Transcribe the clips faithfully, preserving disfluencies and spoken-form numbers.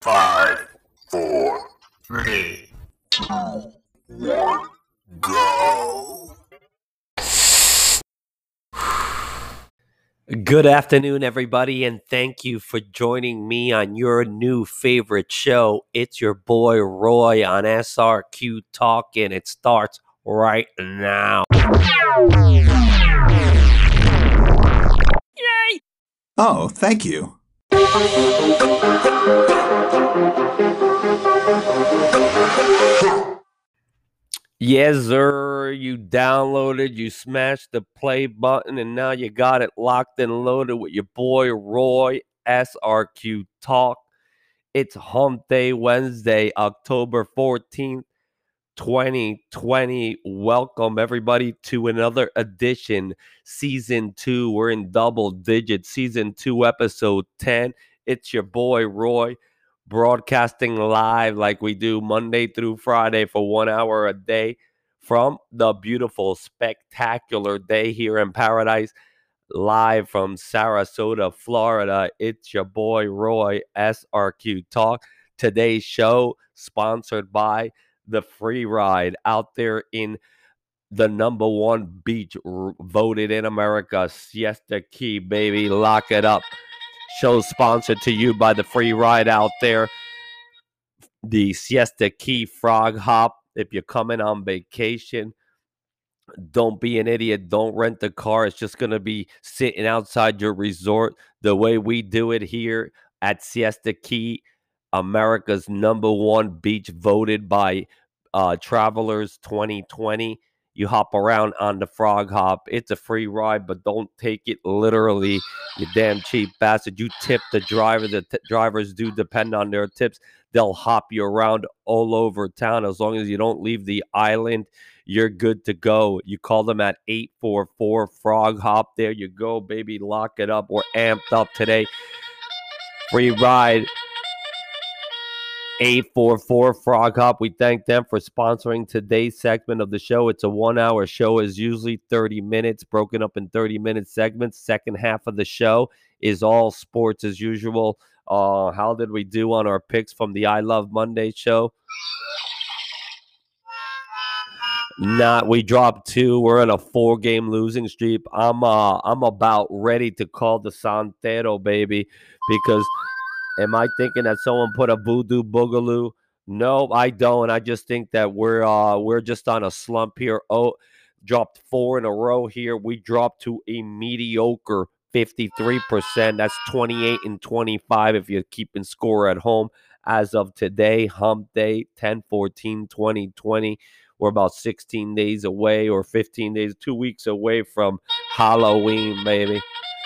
Five, four, three, two, one, go. Good afternoon, everybody, and thank you for joining me on your new favorite show. It's your boy Roy on S R Q Talk, and it starts right now. Yay! Oh, thank you. Yes, sir. You downloaded, you smashed the play button, and now you got it locked and loaded with your boy Roy, S R Q Talk. It's Hump Day Wednesday, October fourteenth, twenty twenty. Welcome, everybody, to another edition, Season two. We're in double digits, Season two, Episode ten. It's your boy Roy, broadcasting live like we do Monday through Friday for one hour a day from the beautiful, spectacular day here in paradise, live from Sarasota, Florida. It's your boy Roy, S R Q Talk. Today's show sponsored by the Free Ride out there in the number one beach r- voted in America, Siesta Key, baby. Lock it up. Show sponsored to you by the Free Ride out there, the Siesta Key Frog Hop. If you're coming on vacation, don't be an idiot. Don't rent the car. It's just going to be sitting outside your resort the way we do it here at Siesta Key, America's number one beach, voted by uh, Travelers twenty twenty. You hop around on the Frog Hop. It's a free ride, but don't take it literally, you damn cheap bastard. You tip the driver. The t- drivers do depend on their tips. They'll hop you around all over town. As long as you don't leave the island, you're good to go. You call them at eight four four Frog Hop. There you go, baby. Lock it up. We're amped up today. Free ride. eight four four Frog Hop. We thank them for sponsoring today's segment of the show. It's a one-hour show. Is usually thirty minutes, broken up in thirty-minute segments. Second half of the show is all sports as usual. Uh, how did we do on our picks from the I Love Monday show? Not, we dropped two. We're in a four-game losing streak. I'm uh, I'm about ready to call the Santero, baby, because am I thinking that someone put a voodoo boogaloo? No, I don't. I just think that we're uh we're just on a slump here. Oh, dropped four in a row here. We dropped to a mediocre fifty-three percent. That's twenty-eight and twenty-five if you're keeping score at home. As of today, Hump Day, ten fourteen twenty twenty. We're about sixteen days away, or fifteen days, two weeks away from Halloween, baby.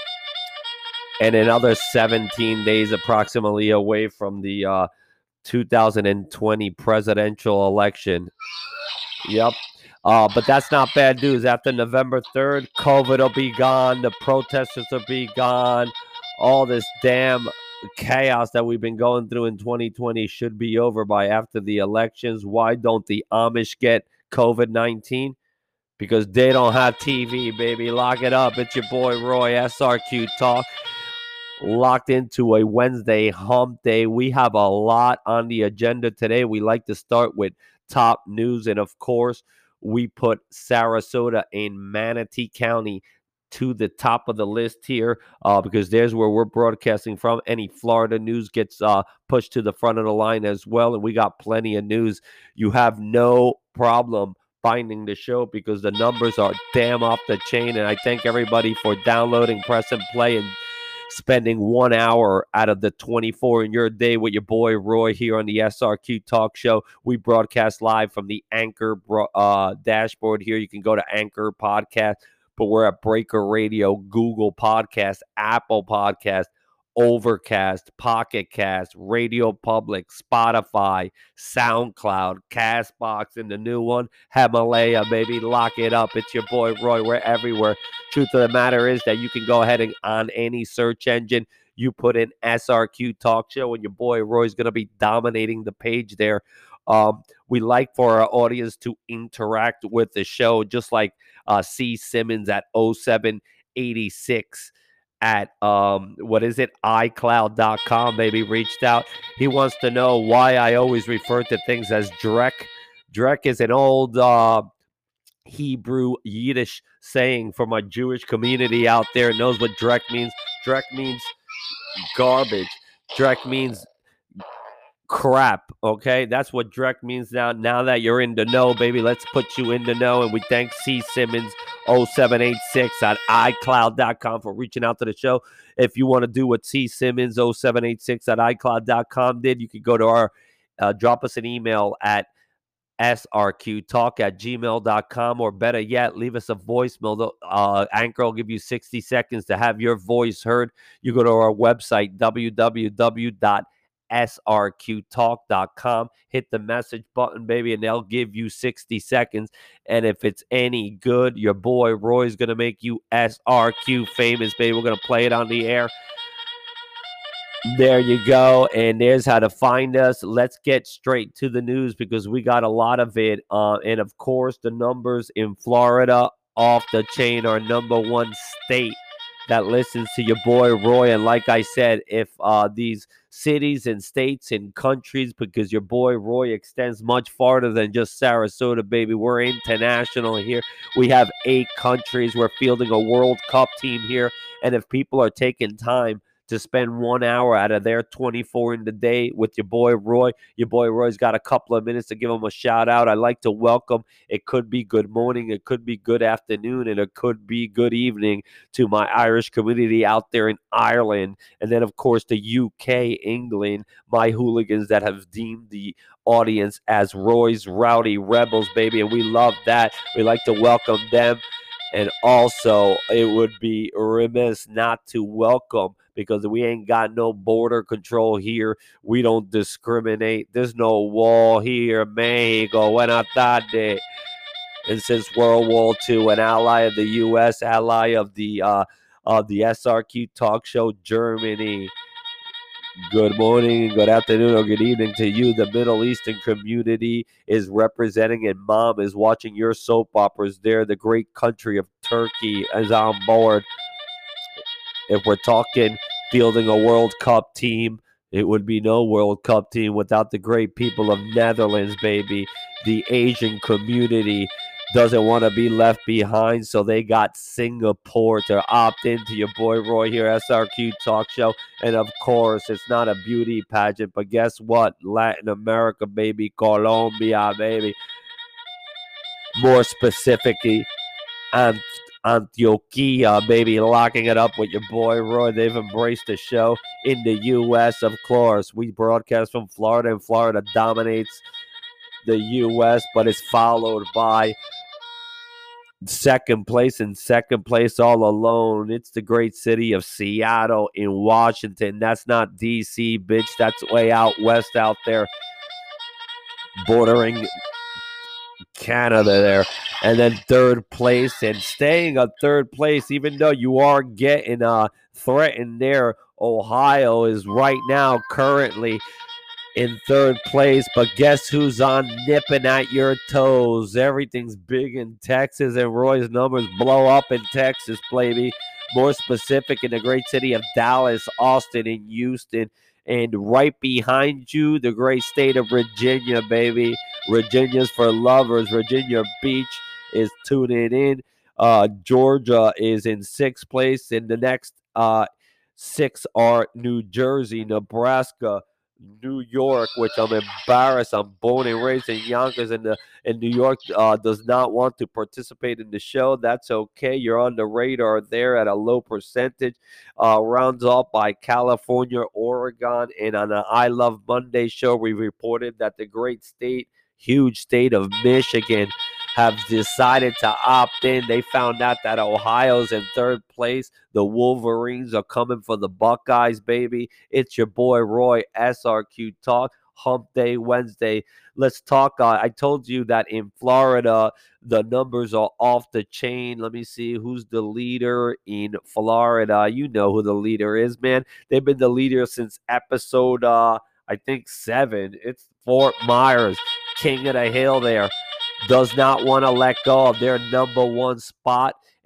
And another seventeen days approximately away from the uh, two thousand twenty presidential election. Yep. Uh, but that's not bad news. After November third, COVID will be gone. The protesters will be gone. All this damn chaos that we've been going through in twenty twenty should be over by after the elections. Why don't the Amish get COVID nineteen? Because they don't have T V, baby. Lock it up. It's your boy Roy, S R Q Talk. Locked into a Wednesday Hump Day. We have a lot on the agenda today. We like to start with top news, and of course, we put Sarasota and Manatee County to the top of the list here uh, because there's where we're broadcasting from. Any Florida news gets uh, pushed to the front of the line as well, and we got plenty of news. You have no problem finding the show because the numbers are damn off the chain, and I thank everybody for downloading, press and play, and spending one hour out of the twenty-four in your day with your boy Roy here on the S R Q Talk Show. We broadcast live from the Anchor uh, dashboard here. You can go to Anchor Podcast, but we're at Breaker Radio, Google Podcast, Apple Podcast, Overcast, Pocket Cast, Radio Public, Spotify, SoundCloud, Castbox, and the new one, Himalaya, baby. Lock it up. It's your boy Roy. We're everywhere. Truth of the matter is that you can go ahead and on any search engine, you put in S R Q Talk Show, and your boy Roy's going to be dominating the page there. Um, we like for our audience to interact with the show, just like uh, C. Simmons at oh seven eighty-six at um what is it i cloud dot com, baby, reached out. He wants to know why I always refer to things as Drek. Drek is an old uh Hebrew Yiddish saying for my Jewish community out there. Knows what Drek means. Drek means garbage. Drek means crap. Okay, that's what Drek means. Now now that you're in the know, baby, let's put you in the know. And we thank C Simmons oh seven eight six at i cloud dot com for reaching out to the show. If you want to do what C Simmons oh seven eight six at i cloud dot com did, you could go to our uh, drop us an email at S R Q talk at gmail dot com, or better yet, leave us a voicemail. Uh, Anchor will give you sixty seconds to have your voice heard. You go to our website, w w w dot s r q talk dot com, hit the message button, baby, and they'll give you sixty seconds. And if it's any good, your boy Roy's going to make you S R Q famous, baby. We're going to play it on the air. There you go, and there's how to find us. Let's get straight to the news because we got a lot of it. Uh, and, of course, the numbers in Florida off the chain, our number one state that listens to your boy Roy. And like I said, if uh, these cities and states and countries, because your boy Roy extends much farther than just Sarasota, baby. We're international here. We have eight countries. We're fielding a World Cup team here. And if people are taking time to spend one hour out of their twenty-four in the day with your boy Roy. Your boy Roy's got a couple of minutes to give him a shout out. I'd like to welcome, it could be good morning, it could be good afternoon, and it could be good evening to my Irish community out there in Ireland. And then, of course, the U K, England, my hooligans that have deemed the audience as Roy's Rowdy Rebels, baby. And we love that. We like to welcome them. And also, it would be remiss not to welcome, because we ain't got no border control here. We don't discriminate. There's no wall here. Mexico, buena tarde. And since World War Two, an ally of the U S, ally of the uh, of the S R Q Talk Show, Germany. Good morning, good afternoon, or good evening to you. The Middle Eastern community is representing, and mom is watching your soap operas there. The great country of Turkey is on board. If we're talking fielding a World Cup team, it would be no World Cup team without the great people of Netherlands, baby. The Asian community doesn't want to be left behind, so they got Singapore to opt into your boy Roy here, S R Q Talk Show. And of course, it's not a beauty pageant, but guess what? Latin America, baby. Colombia, baby. More specifically, Ant- Antioquia, baby, locking it up with your boy Roy. They've embraced the show in the U S, of course. We broadcast from Florida, and Florida dominates the U S, but it's followed by second place, and second place all alone. It's the great city of Seattle in Washington. That's not D C, bitch. That's way out west out there, bordering Canada there. And then third place, and staying at third place, even though you are getting uh, threatened there, Ohio is right now currently in third place, but guess who's on nipping at your toes? Everything's big in Texas, and Roy's numbers blow up in Texas, baby. More specific, in the great city of Dallas, Austin, and Houston. And right behind you, the great state of Virginia, baby. Virginia's for lovers. Virginia Beach is tuning in. Uh, Georgia is in sixth place. In the next uh, six are New Jersey, Nebraska, New York, which I'm embarrassed. I'm born and raised in Yonkers, and the and New York uh, does not want to participate in the show. That's okay. You're on the radar there at a low percentage. Uh, rounds off by California, Oregon, and on the I Love Monday show, we reported that the great state, huge state of Michigan, have decided to opt in. They found out that Ohio's in third place. The Wolverines are coming for the Buckeyes, baby. It's your boy Roy, S R Q Talk, Hump Day Wednesday. Let's talk. Uh, I told you that in Florida, the numbers are off the chain. Let me see who's the leader in Florida. You know who the leader is, man. They've been the leader since episode, uh, I think, seven. It's Fort Myers, king of the hill there. Does not want to let go of their number one spot.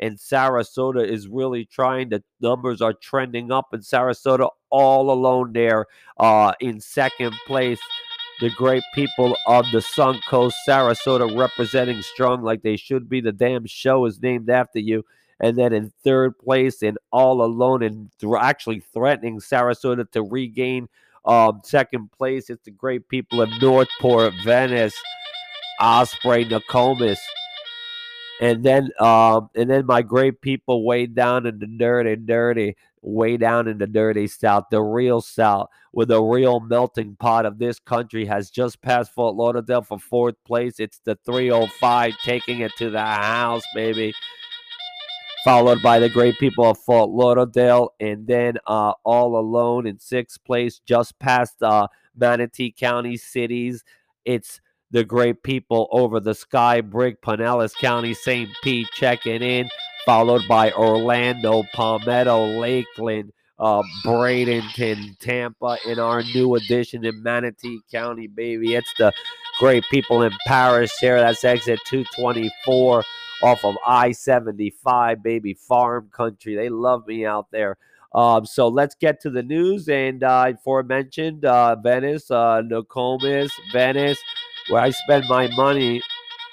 and Sarasota is really trying. The numbers are trending up, and Sarasota all alone there uh, in second place. The great people of the Suncoast, Sarasota, representing strong like they should be. The damn show is named after you. And then in third place and all alone and th- actually threatening Sarasota to regain um, second place, it's the great people of Northport, Venice, Osprey, Nokomis. And then um, and then my great people way down in the dirty, dirty, way down in the dirty South, the real South, with the real melting pot of this country, has just passed Fort Lauderdale for fourth place. It's the three oh five taking it to the house, baby. Followed by the great people of Fort Lauderdale, and then uh, all alone in sixth place, just past uh, Manatee County cities. It's the great people over the Sky Brig, Pinellas County, Saint Pete checking in, followed by Orlando, Palmetto, Lakeland, uh, Bradenton, Tampa, in our new addition in Manatee County, baby. It's the great people in Paris here. That's exit two twenty-four off of I seventy-five, baby, farm country. They love me out there. Um, so let's get to the news. And uh, aforementioned uh, Venice, uh, Nokomis, Venice, where I spend my money.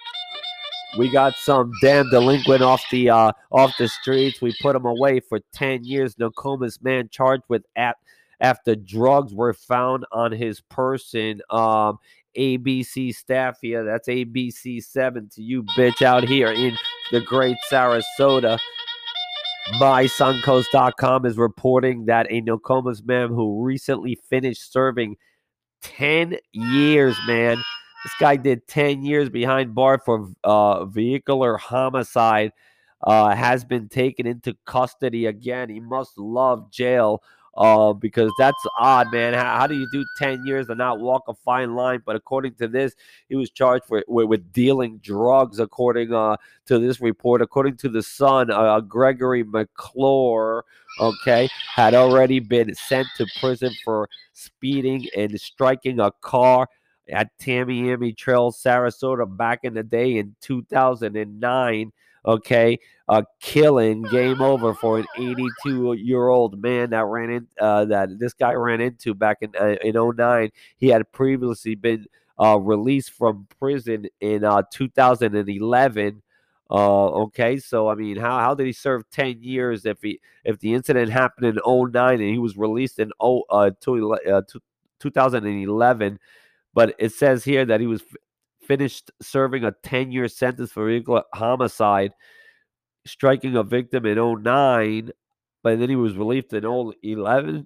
We got some damn delinquent off the uh, off the streets. We put him away for ten years. Nokomis man charged with at after drugs were found on his person. Um, A B C staff here. That's A B C seven to you, bitch, out here in the great Sarasota. My Suncoast dot com is reporting that a Nokomis man who recently finished serving ten years, man. This guy did ten years behind bar for uh, vehicular homicide, uh, has been taken into custody again. He must love jail. Uh, because that's odd, man. How, how do you do ten years and not walk a fine line? But according to this, he was charged with, with, with dealing drugs, according uh, to this report. According to the Sun, uh, Gregory McClure, okay, had already been sent to prison for speeding and striking a car at Tamiami Trail, Sarasota, back in the day in two thousand nine. Okay, uh, killing, game over for an eighty-two-year-old man that ran in uh, that this guy ran into back in uh, in oh nine. He had previously been uh, released from prison in uh, two thousand eleven. Uh, okay, so I mean, how how did he serve ten years if he if the incident happened in oh nine and he was released in oh uh, two, uh, two thousand eleven? But it says here that he was f- finished serving a ten-year sentence for vehicular homicide, striking a victim in oh nine, but then he was released in oh eleven.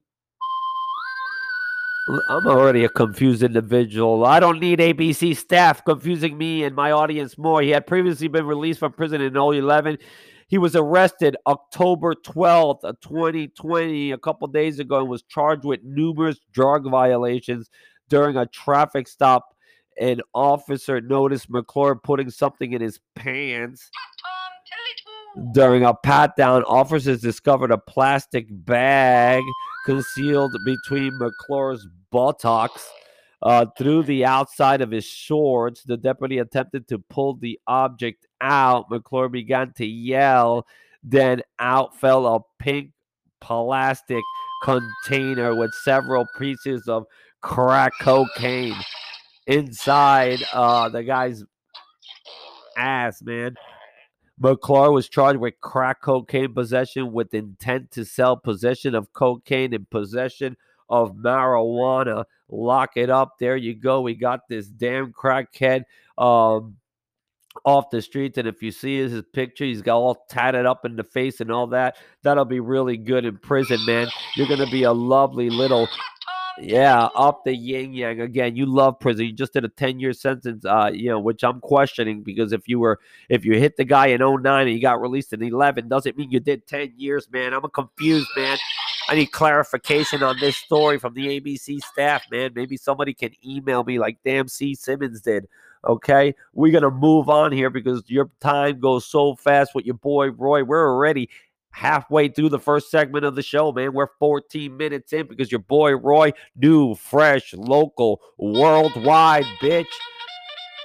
I'm already a confused individual. I don't need A B C staff confusing me and my audience more. He had previously been released from prison in oh eleven. He was arrested October twelfth, twenty twenty, a couple days ago, and was charged with numerous drug violations during a traffic stop. An officer noticed McClure putting something in his pants. During a pat-down, officers discovered a plastic bag concealed between McClure's buttocks. Uh, through the outside of his shorts, the deputy attempted to pull the object out. McClure began to yell. Then out fell a pink plastic container with several pieces of crack cocaine inside uh, the guy's ass, man. McClure was charged with crack cocaine possession with intent to sell, possession of cocaine, and possession of marijuana. Lock it up. There you go. We got this damn crackhead um, off the streets. And if you see his picture, he's got all tatted up in the face and all that. That'll be really good in prison, man. You're going to be a lovely little... Yeah, up the yin yang again. You love prison. You just did a ten-year sentence, uh, you know, which I'm questioning, because if you were, if you hit the guy in oh nine and you got released in eleven, doesn't mean you did ten years, man. I'm confused, man. I need clarification on this story from the A B C staff, man. Maybe somebody can email me like damn C. Simmons did. Okay, we're gonna move on here because your time goes so fast with your boy Roy. We're already halfway through the first segment of the show, man. We're fourteen minutes in because your boy Roy, new, fresh, local, worldwide, bitch.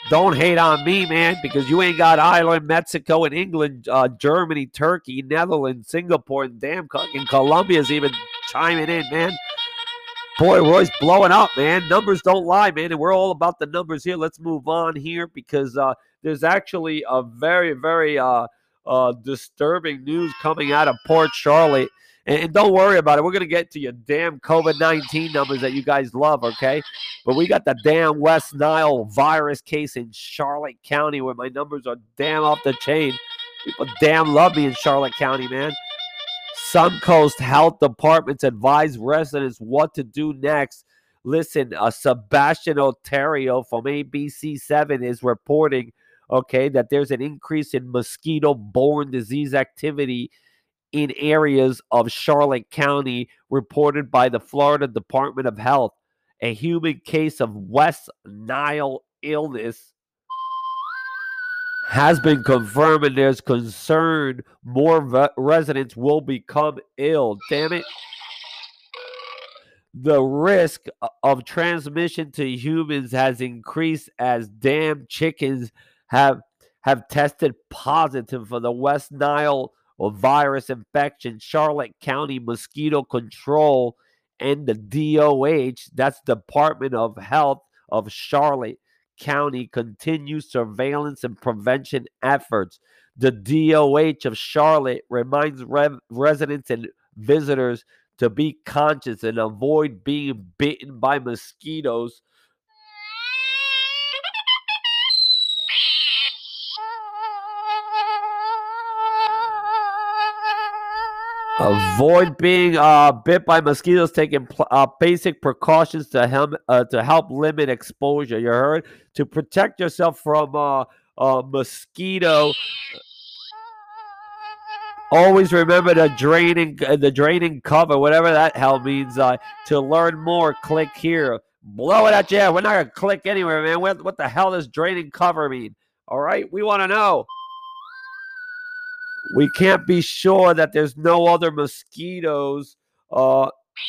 Don't hate on me, man, because you ain't got Ireland, Mexico, and England, uh, Germany, Turkey, Netherlands, Singapore, and damn, and Colombia's even chiming in, man. Boy, Roy's blowing up, man. Numbers don't lie, man, and we're all about the numbers here. Let's move on here because uh, there's actually a very, very uh, uh, disturbing news coming out of Port Charlotte. And, and don't worry about it. We're going to get to your damn COVID nineteen numbers that you guys love, okay? But we got the damn West Nile virus case in Charlotte County where my numbers are damn off the chain. People damn love me in Charlotte County, man. Suncoast Health Departments advise residents what to do next. Listen, uh, Sebastian Ontario from A B C seven is reporting, okay, that there's an increase in mosquito-borne disease activity in areas of Charlotte County reported by the Florida Department of Health. A human case of West Nile illness has been confirmed, and there's concern more ve- residents will become ill. Damn it. The risk of transmission to humans has increased as damn chickens have have tested positive for the West Nile virus infection. Charlotte County Mosquito Control and the D O H, that's Department of Health of Charlotte County, continue surveillance and prevention efforts. The D O H of Charlotte reminds rev- residents and visitors to be conscious and avoid being bitten by mosquitoes. Avoid being uh, bit by mosquitoes, taking pl- uh, basic precautions to help, uh, to help limit exposure. You heard? To protect yourself from uh, uh, mosquito. Always remember the draining, uh, the draining cover, whatever that hell means. Uh, to learn more, click here. Blow it at you. We're not going to click anywhere, man. What, what the hell does draining cover mean? All right? We want to know. We can't be sure that there's no other mosquitoes uh,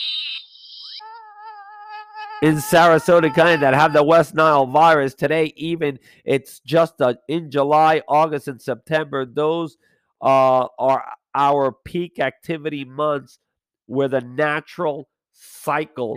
in Sarasota County that have the West Nile virus. Today, even it's just uh, in July, August, and September. Those uh, are our peak activity months where the natural cycle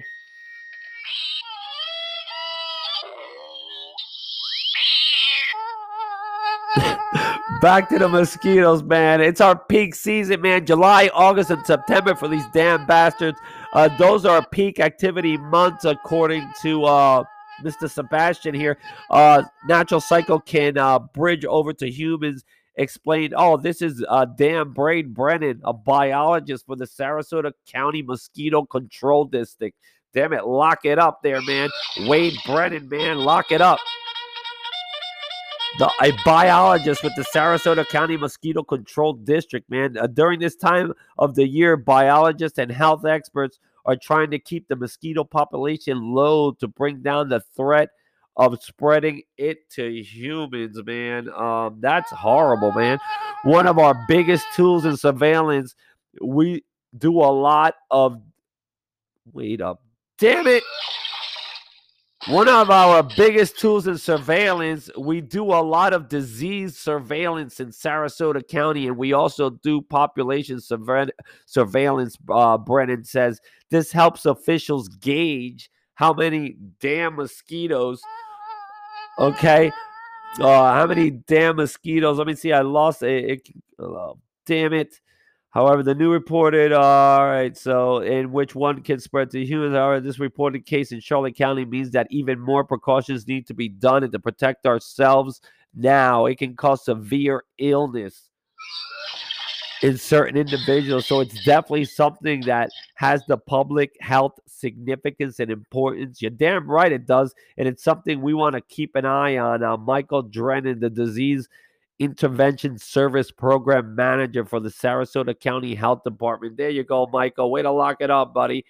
back to the mosquitoes, man. It's our peak season, man. July, August, and September for these damn bastards. Uh, those are peak activity months, according to uh, Mister Sebastian here. Uh, natural cycle can uh, bridge over to humans. Explained. Oh, this is uh, damn Braden Brennan, a biologist for the Sarasota County Mosquito Control District. Damn it, lock it up there, man. Wade Brennan, man, lock it up. The, a biologist with the Sarasota County Mosquito Control District, man. Uh, during this time of the year, biologists and health experts are trying to keep the mosquito population low to bring down the threat of spreading it to humans, man. Um, that's horrible, man. One of our biggest tools in surveillance, we do a lot of... Wait up. Damn it. One of our biggest tools in surveillance, we do a lot of disease surveillance in Sarasota County, and we also do population surve- surveillance, uh, Brennan says. This helps officials gauge how many damn mosquitoes, okay, uh, how many damn mosquitoes, let me see, I lost it, it oh, damn it. However, the new reported, uh, all right, so in which one can spread to humans. However, this reported case in Charlotte County means that even more precautions need to be done and to protect ourselves now. It can cause severe illness in certain individuals. So it's definitely something that has the public health significance and importance. You're damn right it does. And it's something we want to keep an eye on. Uh, Michael Drennan, the disease Intervention Service Program Manager for the Sarasota County Health Department. There you go, Michael. Way to lock it up, buddy.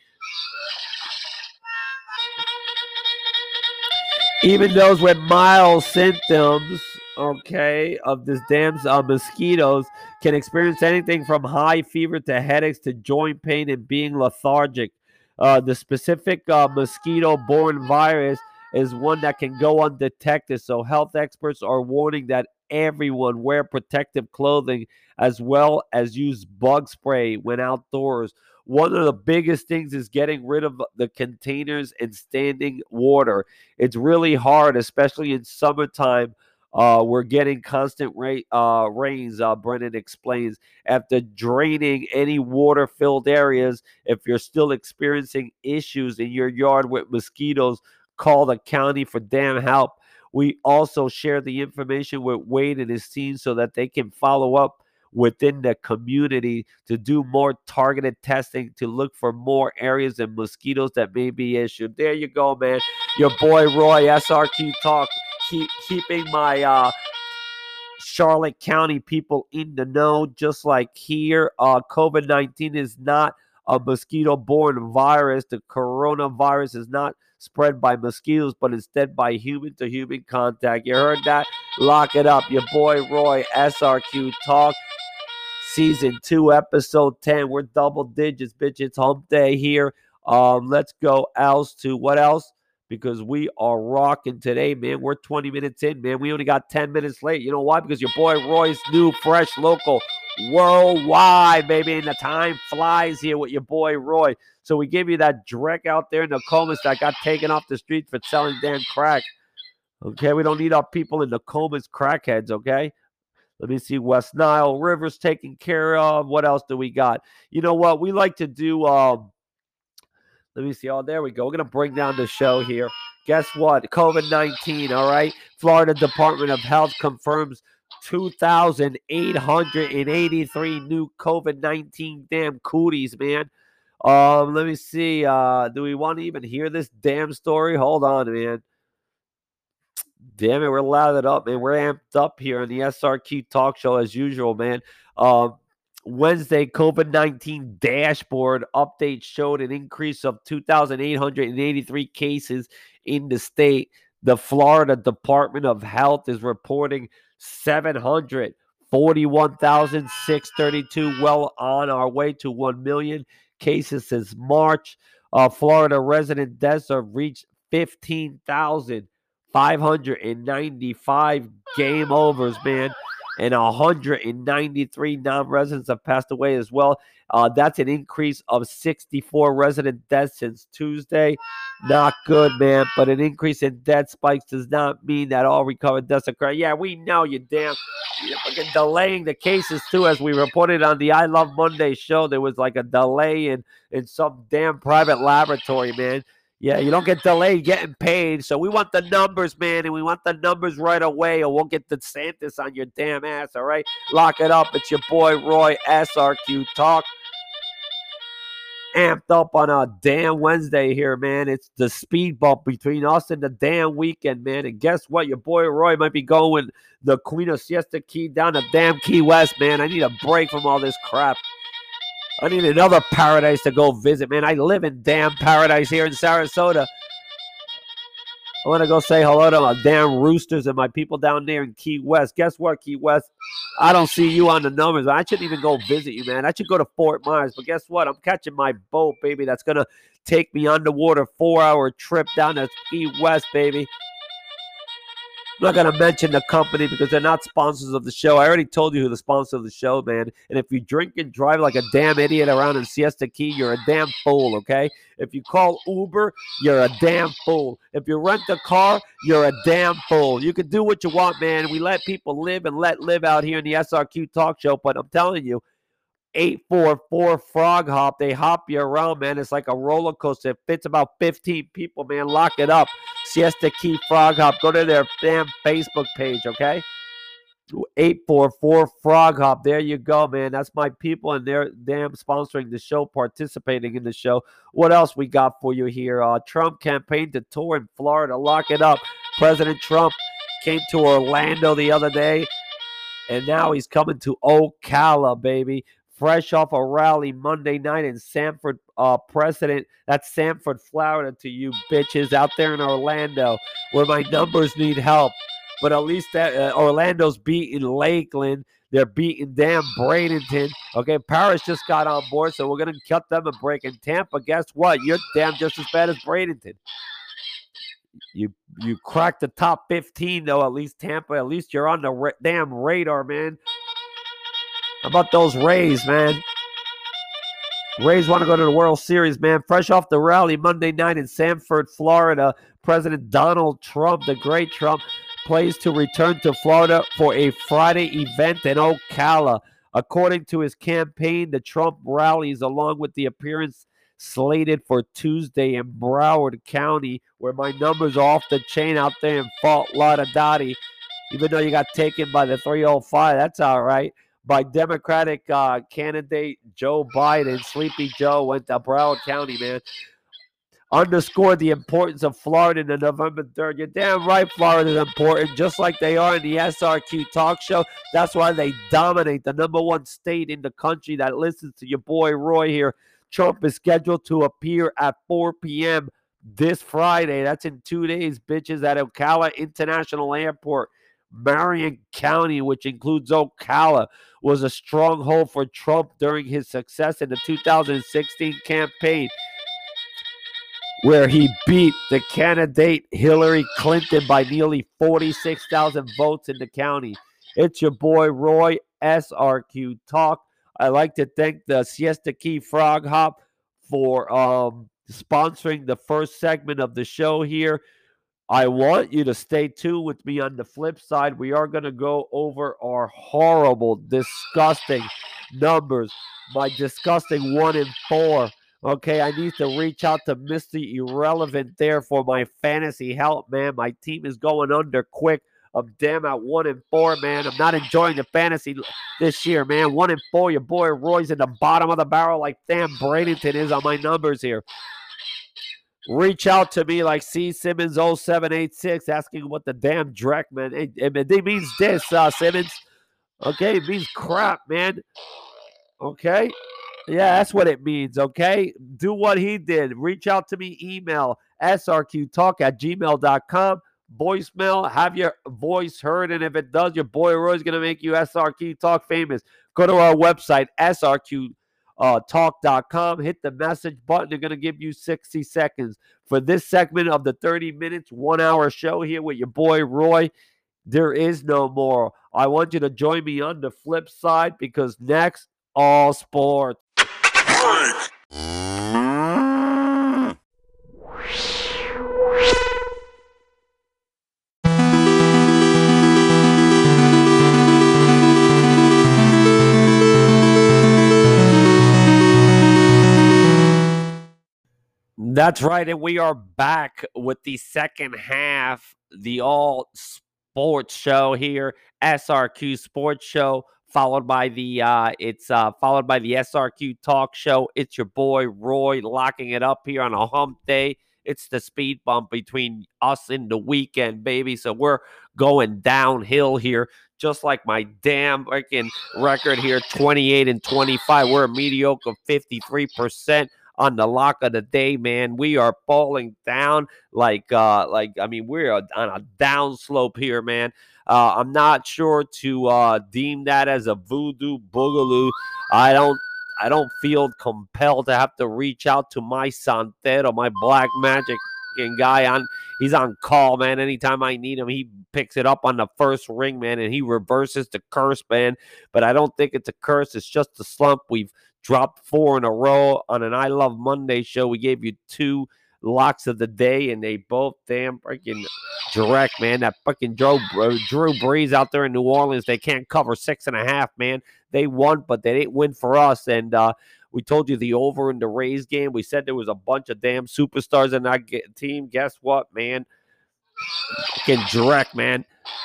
Even those with mild symptoms, okay, of this damn uh, mosquitoes can experience anything from high fever to headaches to joint pain and being lethargic. Uh, the specific uh, mosquito-borne virus is one that can go undetected. So health experts are warning that everyone wear protective clothing as well as use bug spray when outdoors. One of the biggest things is getting rid of the containers and standing water. It's really hard, especially in summertime. Uh, we're getting constant ra- uh, rains, uh, Brennan explains. After draining any water-filled areas, if you're still experiencing issues in your yard with mosquitoes, call the county for damn help. We also share the information with Wade and his team so that they can follow up within the community to do more targeted testing to look for more areas and mosquitoes that may be issued. There you go, man. Your boy Roy, S R Q Talk, keep keeping my uh Charlotte County people in the know, just like here. Uh, COVID nineteen is not a mosquito-borne virus. The coronavirus is not spread by mosquitoes, but instead by human-to-human contact. You heard that? Lock it up. Your boy Roy, S R Q Talk, Season two, Episode ten. We're double digits, bitch. It's hump day here. Um, let's go else to what else? Because we are rocking today, man. We're twenty minutes in, man. We only got ten minutes late. You know why? Because your boy Roy's new, fresh, local, worldwide, baby. And the time flies here with your boy Roy. So we give you that Drek out there in Nokomis that got taken off the street for selling damn crack. Okay, we don't need our people in Nokomis crackheads, okay? Let me see. West Nile, Rivers taken care of. What else do we got? You know what? We like to do... Um, Let me see. Oh, there we go. We're going to bring down the show here. Guess what? COVID nineteen, all right? Florida Department of Health confirms two thousand eight hundred eighty-three new COVID nineteen damn cooties, man. Um, let me see. Uh, do we want to even hear this damn story? Hold on, man. Damn it, we're lathered up, man. We're amped up here on the S R Q Talk Show as usual, man. Um, Wednesday, COVID nineteen dashboard update showed an increase of two thousand eight hundred eighty-three cases in the state. The Florida Department of Health is reporting seven hundred forty-one thousand six hundred thirty-two, well on our way to one million cases since March. Uh, Florida resident deaths have reached fifteen thousand five hundred ninety-five, game overs, man. And one hundred ninety-three non-residents have passed away as well. Uh, that's an increase of sixty-four resident deaths since Tuesday. Not good, man. But an increase in death spikes does not mean that all recovered deaths occur. Yeah, we know you damn. You're fucking delaying the cases too, as we reported on the I Love Monday show. There was like a delay in in some damn private laboratory, man. Yeah, you don't get delayed getting paid. So we want the numbers, man, and we want the numbers right away, or we'll get DeSantis on your damn ass, all right? Lock it up. It's your boy Roy, S R Q Talk. Amped up on a damn Wednesday here, man. It's the speed bump between us and the damn weekend, man. And guess what? Your boy Roy might be going the Queen of Siesta Key down to damn Key West, man. I need a break from all this crap. I need another paradise to go visit, man. I live in damn paradise here in Sarasota. I want to go say hello to my damn Roosters and my people down there in Key West. Guess what, Key West? I don't see you on the numbers. I shouldn't even go visit you, man. I should go to Fort Myers. But guess what? I'm catching my boat, baby. That's going to take me underwater, four-hour trip down to Key West, baby. I'm not going to mention the company because they're not sponsors of the show. I already told you who the sponsor of the show, man. And if you drink and drive like a damn idiot around in Siesta Key, you're a damn fool, okay? If you call Uber, you're a damn fool. If you rent a car, you're a damn fool. You can do what you want, man. We let people live and let live out here in the S R Q Talk Show. But I'm telling you, eight four four Frog Hop. They hop you around, man. It's like a roller coaster. It fits about fifteen people, man. Lock it up. Siesta Key Frog Hop. Go to their damn Facebook page, okay? eight four four Frog Hop. There you go, man. That's my people, and they're damn sponsoring the show, participating in the show. What else we got for you here? Uh, Trump campaign to tour in Florida. Lock it up. President Trump came to Orlando the other day, and now he's coming to Ocala, baby. Fresh off a rally Monday night in Sanford, uh, President. That's Sanford, Florida, to you bitches out there in Orlando, where my numbers need help. But at least that uh, Orlando's beating Lakeland. They're beating damn Bradenton. Okay, Paris just got on board, so we're going to cut them a break. In Tampa, guess what? You're damn just as bad as Bradenton. You you cracked the top fifteen, though, at least Tampa. At least you're on the ra- damn radar, man. How about those Rays, man? Rays want to go to the World Series, man. Fresh off the rally Monday night in Sanford, Florida, President Donald Trump, the great Trump, plays to return to Florida for a Friday event in Ocala. According to his campaign, the Trump rallies, along with the appearance slated for Tuesday in Broward County, where my numbers are off the chain out there in Fort Lauderdale, even though you got taken by the three oh five. That's all right. By Democratic uh, candidate Joe Biden. Sleepy Joe went to Broward County, man. Underscored the importance of Florida in the November third. You're damn right Florida is important, just like they are in the S R Q talk show. That's why they dominate the number one state in the country that listens to your boy Roy here. Trump is scheduled to appear at four p.m. this Friday. That's in two days, bitches, at Ocala International Airport. Marion County, which includes Ocala, was a stronghold for Trump during his success in the two thousand sixteen campaign, where he beat the candidate Hillary Clinton by nearly forty-six thousand votes in the county. It's your boy Roy, S R Q Talk. I'd like to thank the Siesta Key Frog Hop for um, sponsoring the first segment of the show here. I want you to stay tuned with me on the flip side. We are going to go over our horrible, disgusting numbers. My disgusting one and four. Okay, I need to reach out to Mister Irrelevant there for my fantasy help, man. My team is going under quick. I'm damn at one and four, man. I'm not enjoying the fantasy this year, man. One and four. Your boy Roy's in the bottom of the barrel like damn Bradenton is on my numbers here. Reach out to me like C Simmons oh seven eight six asking what the damn dreck, man. It, it, it means this, uh, Simmons. Okay, it means crap, man. Okay? Yeah, that's what it means, okay? Do what he did. Reach out to me, email S R Q talk at gmail dot com. Voicemail, have your voice heard, and if it does, your boy Roy's going to make you S R Q Talk famous. Go to our website, S R Q talk dot com. Hit the message button. They're going to give you sixty seconds. For this segment of the thirty minutes, one hour show here with your boy Roy, there is no more. I want you to join me on the flip side because next, all sports. That's right, and we are back with the second half, the all sports show here, S R Q Sports Show, followed by the uh, it's uh, followed by the S R Q Talk Show. It's your boy Roy locking it up here on a hump day. It's the speed bump between us and the weekend, baby. So we're going downhill here, just like my damn freaking record here, twenty-eight and twenty-five. We're a mediocre fifty-three percent. On the lock of the day, man. We are falling down like, uh, like I mean, we're on a down slope here, man. Uh, I'm not sure to uh, deem that as a voodoo boogaloo. I don't, I don't feel compelled to have to reach out to my Santero, my black magic guy. On, he's on call, man. Anytime I need him, he picks it up on the first ring, man, and he reverses the curse, man. But I don't think it's a curse. It's just a slump. We've dropped four in a row on an I Love Monday show. We gave you two locks of the day, and they both damn freaking direct, man. That fucking Drew, Drew Brees out there in New Orleans, they can't cover six and a half, man. They won, but they didn't win for us. And uh, we told you the over in the Rays game. We said there was a bunch of damn superstars in that team. Guess what, man? Fucking direct, man.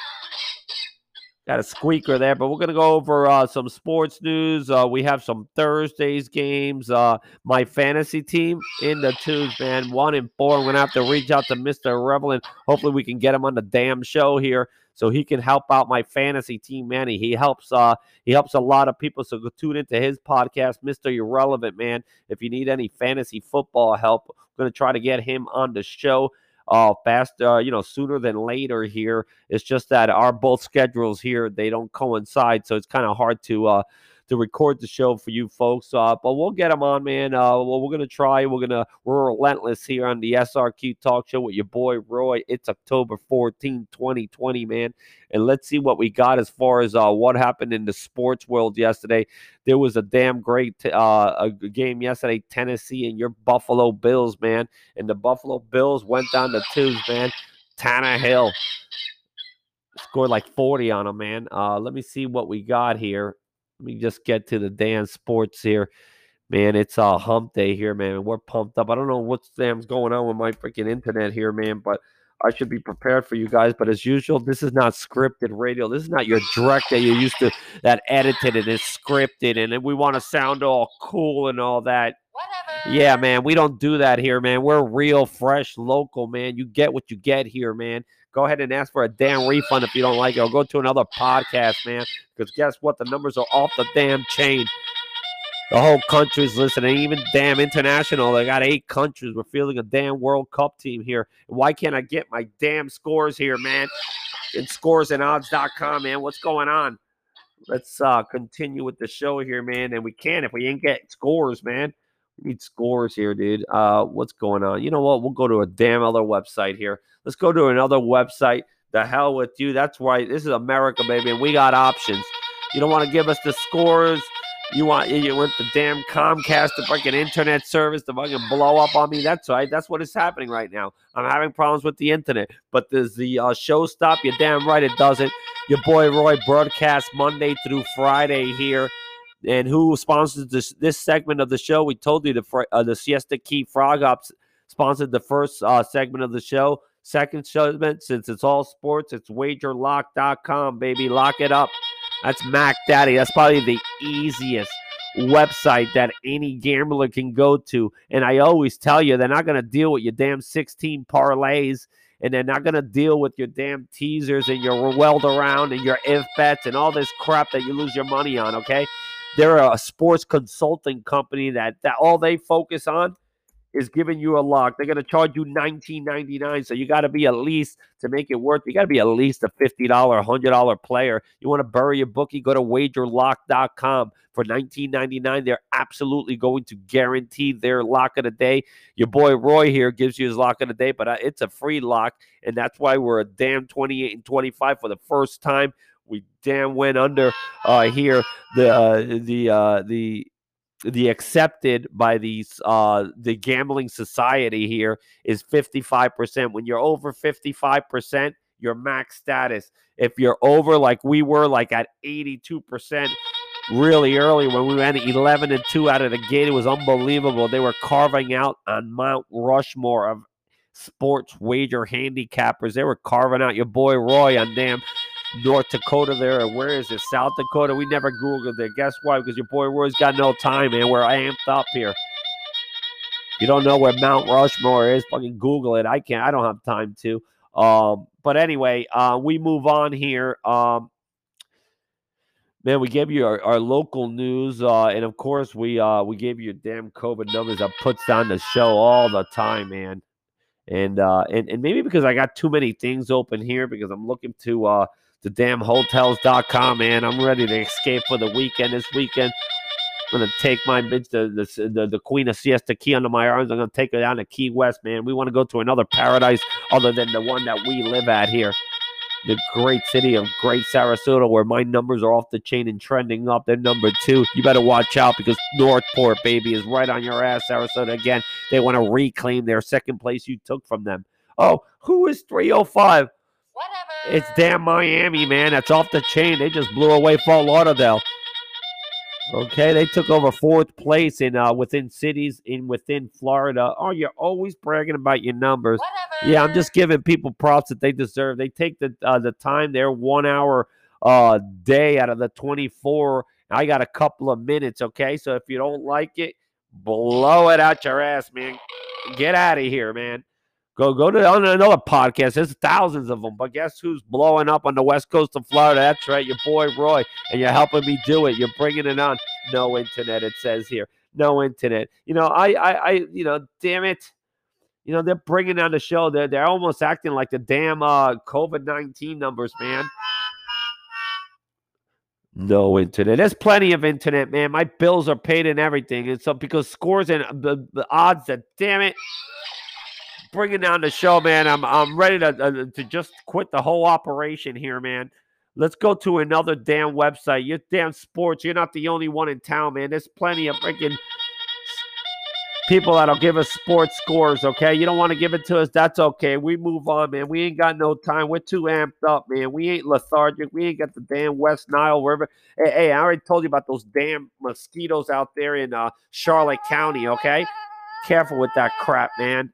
Got a squeaker there, but we're going to go over uh, some sports news. Uh, we have some Thursdays games. Uh, my fantasy team in the twos, man, one and four. I'm going to have to reach out to Mister Irrelevant. Hopefully we can get him on the damn show here so he can help out my fantasy team, man. He, he helps uh, he helps a lot of people, so go tune into his podcast, Mister Irrelevant, man. If you need any fantasy football help, I'm going to try to get him on the show. Uh, fast, uh, you know, sooner than later here. It's just that our both schedules here, they don't coincide, so it's kind of hard to uh, to record the show for you folks. Uh, but we'll get them on, man. Uh, well, we're gonna try. We're gonna we're relentless here on the S R Q Talk Show with your boy Roy. It's October fourteenth, twenty twenty, man, and let's see what we got as far as uh, what happened in the sports world yesterday. There was a damn great uh, a game yesterday, Tennessee and your Buffalo Bills, man, and the Buffalo Bills went down to twos, man. Tannehill scored like forty on him, man. Uh, let me see what we got here. Let me just get to the damn sports here. Man, it's a uh, hump day here, man. We're pumped up. I don't know what's damn's going on with my freaking internet here, man, but I should be prepared for you guys. But as usual, this is not scripted radio. This is not your direct that you're used to, that edited and is scripted, and then we want to sound all cool and all that. Whatever. Yeah, man, we don't do that here, man. We're real, fresh, local, man. You get what you get here, man. Go ahead and ask for a damn refund if you don't like it, or go to another podcast, man, because guess what? The numbers are off the damn chain. The whole country's listening, even damn international. They got eight countries. We're fielding a damn World Cup team here. Why can't I get my damn scores here, man? In scores and odds dot com, man. What's going on? Let's uh, continue with the show here, man. And we can if we ain't get scores, man. We need scores here, dude. Uh, what's going on? You know what? We'll go to a damn other website here. Let's go to another website. The hell with you. That's right. This is America, baby, and we got options. You don't want to give us the scores. You want you want the damn Comcast, the fucking internet service to fucking blow up on me? That's right. That's what is happening right now. I'm having problems with the internet. But does the uh, show stop? You're damn right it doesn't. Your boy Roy broadcasts Monday through Friday here. And who sponsors this this segment of the show? We told you the uh, the Siesta Key Frog Ops sponsored the first uh, segment of the show. Second segment, since it's all sports, it's wager lock dot com, baby. Lock it up. That's Mac Daddy. That's probably the easiest website that any gambler can go to. And I always tell you, they're not going to deal with your damn sixteen parlays, and they're not going to deal with your damn teasers and your weld around and your if bets and all this crap that you lose your money on, okay? They're a sports consulting company that, that all they focus on is giving you a lock. They're going to charge you nineteen ninety-nine, so you got to be at least, to make it worth, you got to be at least a fifty dollars, one hundred dollars player. You want to bury your bookie, go to wager lock dot com. For nineteen ninety-nine, they're absolutely going to guarantee their lock of the day. Your boy Roy here gives you his lock of the day, but it's a free lock, and that's why we're a damn twenty-eight and twenty-five for the first time. We damn went under uh, here. The uh, the uh, the the accepted by these uh the gambling society here is fifty-five percent. When you're over fifty-five percent, you're max status. If you're over, like we were, like at eighty-two percent really early when we went eleven and two out of the gate, it was unbelievable. They were carving out on Mount Rushmore of sports wager handicappers. They were carving out your boy Roy on damn North Dakota there, or where is it? South Dakota. We never Googled it. Guess why? Because your boy Roy's got no time, man. We're amped up here. You don't know where Mount Rushmore is? Fucking Google it. I can't. I don't have time to. Um, but anyway, uh, we move on here. Um, man, we gave you our, our local news, uh, and of course, we uh, we gave you damn COVID numbers that puts on the show all the time, man. And uh, and and maybe because I got too many things open here, because I'm looking to uh. the damn hotels dot com, man. I'm ready to escape for the weekend. This weekend, I'm going to take my bitch, the, the, the, the Queen of Siesta Key under my arms. I'm going to take her down to Key West, man. We want to go to another paradise other than the one that we live at here. The great city of Great Sarasota, where my numbers are off the chain and trending up. They're number two. You better watch out, because Northport, baby, is right on your ass. Sarasota, again, they want to reclaim their second place you took from them. Oh, who is three oh five? Whatever. It's damn Miami, man. That's off the chain. They just blew away Fort Lauderdale. Okay, they took over fourth place in uh, within cities in within Florida. Oh, you're always bragging about your numbers. Whatever. Yeah, I'm just giving people props that they deserve. They take the uh, the time, their one hour uh, day out of the twenty-four. I got a couple of minutes. Okay, so if you don't like it, blow it out your ass, man. Get out of here, man. Go go to on another podcast. There's thousands of them. But guess who's blowing up on the west coast of Florida? That's right, your boy Roy. And you're helping me do it. You're bringing it on. No internet, it says here. No internet. You know, I, I, I you know, damn it. You know, they're bringing on the show. They're, they're almost acting like the damn uh, COVID nineteen numbers, man. No internet. There's plenty of internet, man. My bills are paid and everything. And so because scores and the, the odds that, damn it, bringing down the show, man. I'm I'm ready to uh, to just quit the whole operation here, man. Let's go to another damn website. You're damn sports. You're not the only one in town, man. There's plenty of freaking people that'll give us sports scores, okay? You don't want to give it to us, that's okay. We move on, man. We ain't got no time. We're too amped up, man. We ain't lethargic. We ain't got the damn West Nile River. Hey, hey, I already told you about those damn mosquitoes out there in uh, Charlotte County, okay? Careful with that crap, man.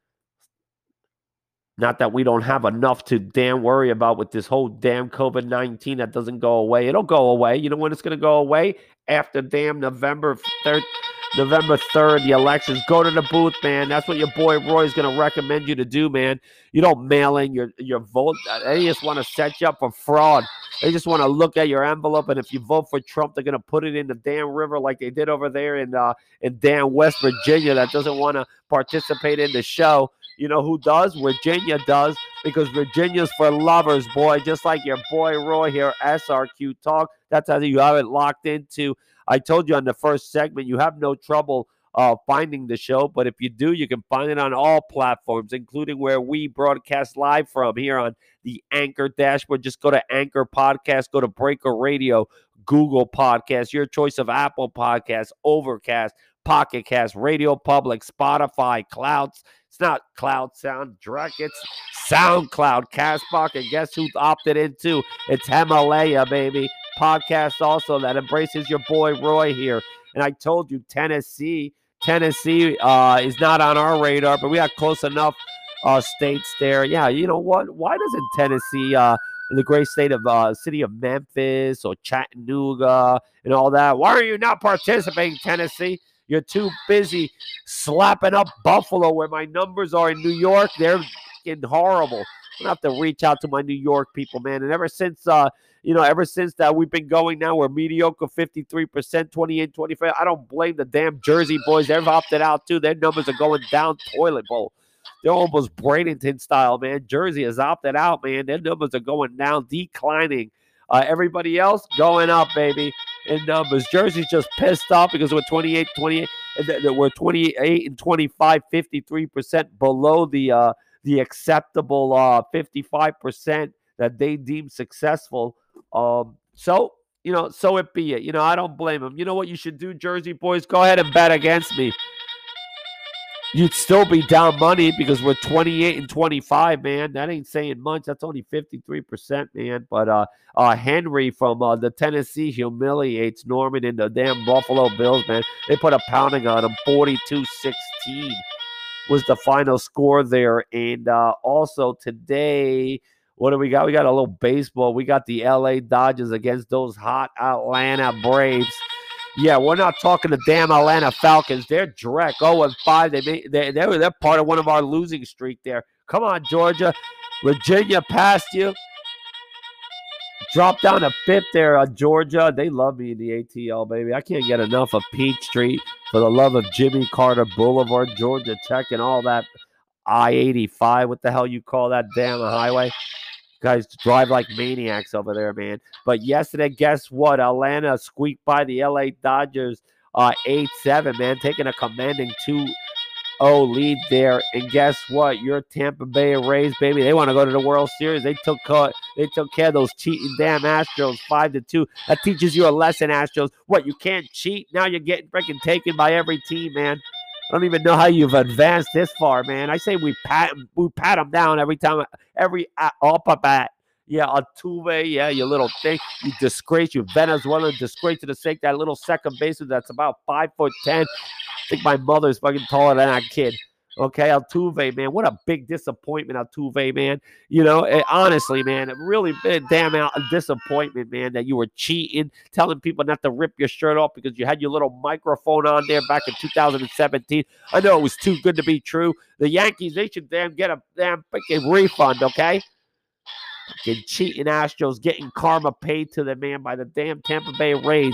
Not that we don't have enough to damn worry about with this whole damn COVID nineteen that doesn't go away. It'll go away. You know when it's going to go away? After damn November third. November third, the elections. Go to the booth, man. That's what your boy Roy is going to recommend you to do, man. You don't mail in your, your vote. They just want to set you up for fraud. They just want to look at your envelope, and if you vote for Trump, they're going to put it in the damn river like they did over there in uh, in damn West Virginia that doesn't want to participate in the show. You know who does? Virginia does, because Virginia's for lovers, boy. Just like your boy Roy here, S R Q Talk. That's how you have it locked into. I told you on the first segment, you have no trouble uh, finding the show. But if you do, you can find it on all platforms, including where we broadcast live from here on the Anchor dashboard. Just go to Anchor Podcast, go to Breaker Radio, Google Podcasts, your choice of Apple Podcasts, Overcast, Pocket Cast, Radio Public, Spotify, Clouds. It's not Cloud Sound Direct, it's SoundCloud, Castbox, and guess who opted into? It's Himalaya, baby. Podcast also that embraces your boy Roy here. And I told you Tennessee, Tennessee uh, is not on our radar, but we got close enough uh, states there. Yeah, you know what? Why doesn't Tennessee, uh, the great state of uh, city of Memphis or Chattanooga and all that, why are you not participating, Tennessee? You're too busy slapping up Buffalo where my numbers are in New York. They're fucking horrible. I'm going to have to reach out to my New York people, man. And ever since, uh, you know, ever since that we've been going now, we're mediocre fifty-three percent, twenty-eight, twenty-five. I don't blame the damn Jersey boys. They've opted out, too. Their numbers are going down toilet bowl. They're almost Bradenton style, man. Jersey has opted out, man. Their numbers are going down, declining. Uh, everybody else going up, baby, in numbers. Jersey's just pissed off because we're twenty-eight, twenty-eight. We're twenty-eight and twenty-five, fifty-three percent below the uh, the acceptable uh, fifty-five percent that they deem successful. Um, so, you know, so it be it. You know, I don't blame them. You know what you should do, Jersey boys? Go ahead and bet against me. You'd still be down money because we're twenty-eight and twenty-five, man. That ain't saying much. That's only fifty-three percent, man. But uh, uh, Henry from uh, the Tennessee humiliates Norman and the damn Buffalo Bills, man. They put a pounding on them. forty-two sixteen was the final score there. And uh, also today, what do we got? We got a little baseball. We got the L A Dodgers against those hot Atlanta Braves. Yeah, we're not talking the damn Atlanta Falcons. They're direct oh and five. They made, they, they're, they're part of one of our losing streak there. Come on, Georgia. Virginia passed you. Drop down to fifth there, uh, Georgia. They love me in the A T L, baby. I can't get enough of Peachtree for the love of Jimmy Carter Boulevard, Georgia Tech, and all that I eighty-five. What the hell you call that damn highway? Guys drive like maniacs over there, man. But yesterday, guess what? Atlanta squeaked by the L A Dodgers uh, eight seven, man, taking a commanding two oh lead there. And guess what? Your Tampa Bay Rays, baby, they want to go to the World Series. They took uh, they took care of those cheating damn Astros five to two. That teaches you a lesson, Astros. What, you can't cheat? Now you're getting freaking taken by every team, man. I don't even know how you've advanced this far, man. I say we pat we pat them down every time, every uh, up a bat. Yeah, Altuve, yeah, you little thing. You disgrace, you Venezuelan disgrace to the sake that little second baseman that's about five foot ten. I think my mother's fucking taller than that kid. Okay, Altuve, man, what a big disappointment, Altuve, man. You know, it, honestly, man, it really been damn out a disappointment, man, that you were cheating, telling people not to rip your shirt off because you had your little microphone on there back in two thousand seventeen. I know it was too good to be true. The Yankees, they should damn get a damn freaking refund, okay? Fucking cheating Astros getting karma paid to them, man, by the damn Tampa Bay Rays.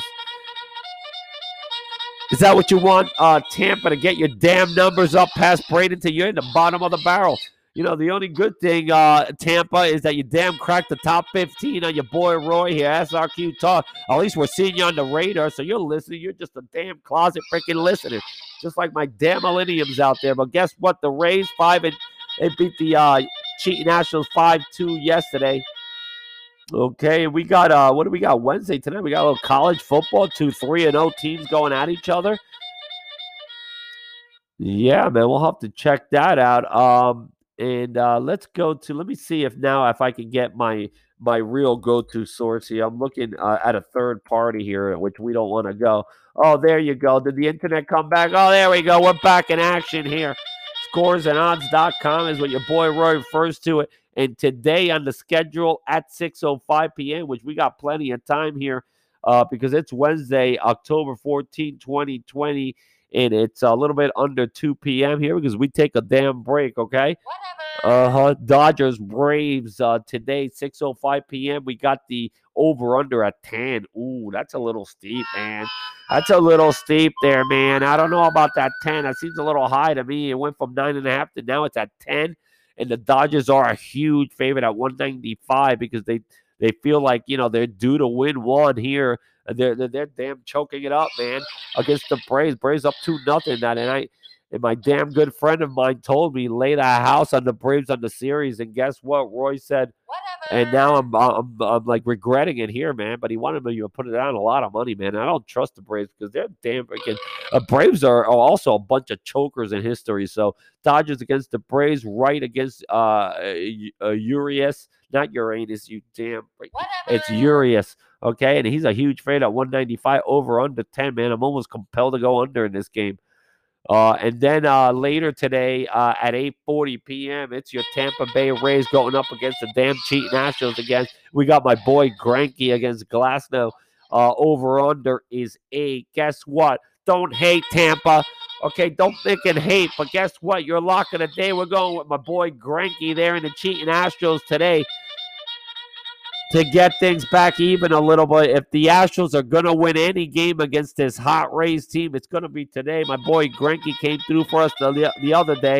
Is that what you want, uh, Tampa, to get your damn numbers up past Bradenton? You're in the bottom of the barrel. You know, the only good thing, uh, Tampa, is that you damn cracked the top fifteen on your boy Roy here. S R Q Talk. At least we're seeing you on the radar, so you're listening. You're just a damn closet freaking listener, just like my damn millenniums out there. But guess what? The Rays five and they beat the uh, cheating Nationals five two yesterday. Okay, we got uh, what do we got Wednesday tonight? We got a little college football. Two three and zero teams going at each other. Yeah, man, we'll have to check that out. Um. And uh, let's go to, let me see if now if I can get my my real go-to source here. I'm looking uh, at a third party here, which we don't want to go. Oh, there you go. Did the internet come back? Oh, there we go. We're back in action here. Scores and odds dot com is what your boy Roy refers to it. And today on the schedule at six oh five p.m., which we got plenty of time here uh, because it's Wednesday, October fourteenth, twenty twenty. And it's a little bit under two p.m. here because we take a damn break, okay? Uh-huh. Dodgers, Braves uh, today, six oh five p.m. We got the over-under at ten. Ooh, that's a little steep, man. That's a little steep there, man. I don't know about that ten. That seems a little high to me. It went from nine and a half to now it's at ten. And the Dodgers are a huge favorite at one ninety-five because they, they feel like, you know, they're due to win one here. They're, they're, they're damn choking it up, man, against the Braves. Braves up two nothing that night. And my damn good friend of mine told me lay that house on the Braves on the series. And guess what? Roy said, whatever. And now I'm, I'm I'm like regretting it here, man. But he wanted me to put it down a lot of money, man. And I don't trust the Braves because they're damn freaking. Uh, Braves are, are also a bunch of chokers in history. So Dodgers against the Braves, right against uh, uh Urias, not Uranus, you damn. Whatever. It's Urias. Okay, and he's a huge favorite at one ninety-five, over under ten, man. I'm almost compelled to go under in this game. Uh, and then uh, later today uh, at eight forty p.m., it's your Tampa Bay Rays going up against the damn cheating Nationals again. We got my boy Greinke against Glasnow. Uh, over under is eight. Guess what? Don't hate Tampa. Okay, don't think and hate, but guess what? You're locking a day. We're going with my boy Greinke there in the cheating Astros today to get things back even a little bit. If the Astros are going to win any game against this hot Rays team, it's going to be today. My boy Greinke came through for us the, the other day.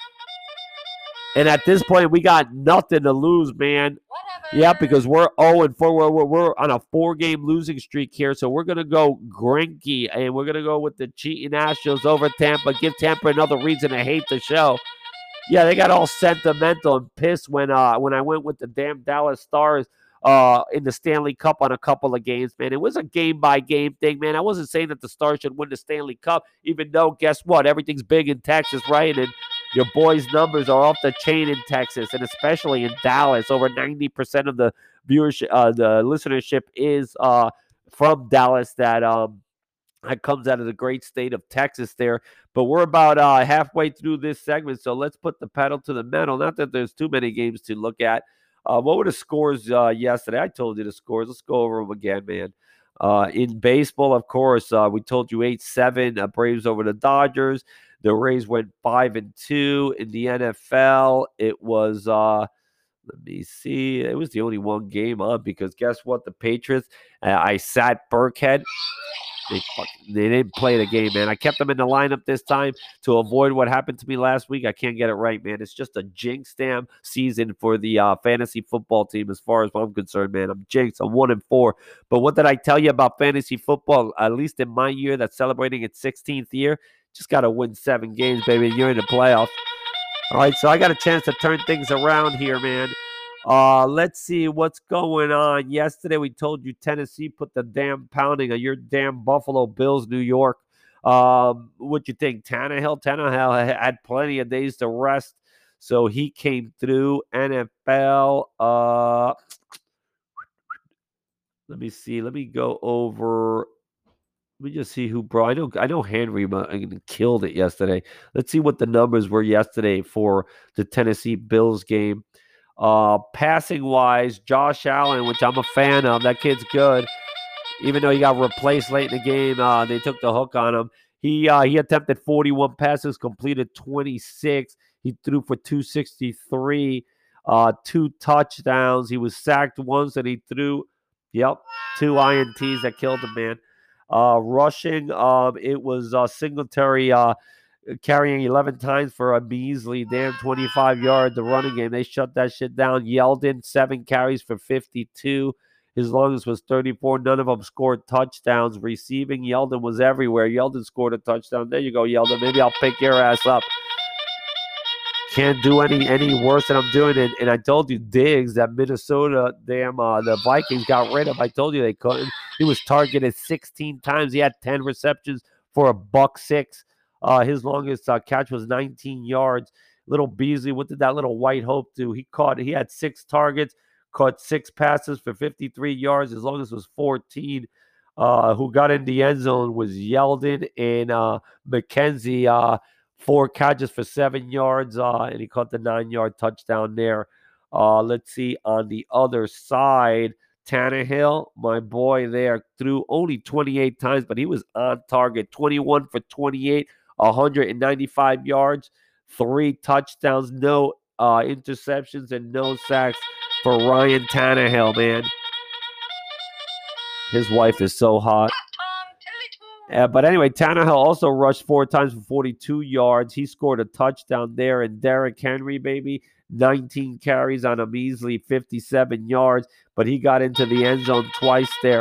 And at this point, we got nothing to lose, man. Whatever. Yeah, because we're oh and four. We're, we're, we're on a four-game losing streak here. So we're going to go Greinke, and we're going to go with the cheating Astros over Tampa. Give Tampa another reason to hate the show. Yeah, they got all sentimental and pissed when uh when I went with the damn Dallas Stars Uh, in the Stanley Cup on a couple of games, man. It was a game-by-game thing, man. I wasn't saying that the Stars should win the Stanley Cup, even though, guess what? Everything's big in Texas, right? And your boys' numbers are off the chain in Texas, and especially in Dallas. Over ninety percent of the viewership, uh, the listenership is uh, from Dallas. That um, that comes out of the great state of Texas there. But we're about uh, halfway through this segment, so let's put the pedal to the metal. Not that there's too many games to look at. Uh, what were the scores uh, yesterday? I told you the scores. Let's go over them again, man. Uh, in baseball, of course, uh, we told you eight seven, uh, Braves over the Dodgers. The Rays went five and two. In the N F L, it was, uh, let me see, it was the only one game on because guess what? The Patriots, uh, I sat Burkhead. They, they didn't play the game, man. I kept them in the lineup this time to avoid what happened to me last week. I can't get it right, man. It's just a jinx damn season for the uh, fantasy football team as far as I'm concerned, man. I'm jinxed. I'm one and four. But what did I tell you about fantasy football? At least in my year that's celebrating its sixteenth year, just got to win seven games, baby. You're in the playoffs. All right, so I got a chance to turn things around here, man. Uh, let's see what's going on. Yesterday, we told you Tennessee put the damn pounding on your damn Buffalo Bills, New York. Um, what you think? Tannehill? Tannehill had plenty of days to rest, so he came through. N F L. Uh, let me see. Let me go over. Let me just see who brought. I know. I know Henry killed it yesterday. Let's see what the numbers were yesterday for the Tennessee Bills game. Uh, passing wise, Josh Allen, which I'm a fan of. That kid's good. Even though he got replaced late in the game, uh, they took the hook on him. He uh, he attempted forty-one passes, completed twenty-six. He threw for two sixty-three, uh, two touchdowns. He was sacked once, and he threw, yep, two I N Ts that killed him, man. Uh, rushing, um, it was uh, Singletary. Uh, carrying eleven times for a measly damn twenty-five yards. The running game, they shut that shit down. Yeldon, seven carries for fifty-two. His longest was thirty-four. None of them scored touchdowns. Receiving, Yeldon was everywhere. Yeldon scored a touchdown. There you go, Yeldon. Maybe I'll pick your ass up. Can't do any any worse than I'm doing. And, and I told you, Diggs, that Minnesota, damn, uh, the Vikings got rid of. I told you they couldn't. He was targeted sixteen times. He had ten receptions for a buck six. Uh, his longest uh, catch was nineteen yards. Little Beasley, what did that little white hope do? He caught. He had six targets, caught six passes for fifty-three yards. His longest was fourteen. Uh, who got in the end zone was Yeldon and uh, McKenzie. Uh, Four catches for seven yards, uh, and he caught the nine-yard touchdown there. Uh, let's see, on the other side, Tannehill, my boy there, threw only twenty-eight times, but he was on target. twenty-one for twenty-eight, one hundred ninety-five yards, three touchdowns, no uh, interceptions, and no sacks for Ryan Tannehill, man. His wife is so hot. Uh, but anyway, Tannehill also rushed four times for forty-two yards. He scored a touchdown there. And Derrick Henry, baby, nineteen carries on a measly fifty-seven yards. But he got into the end zone twice there.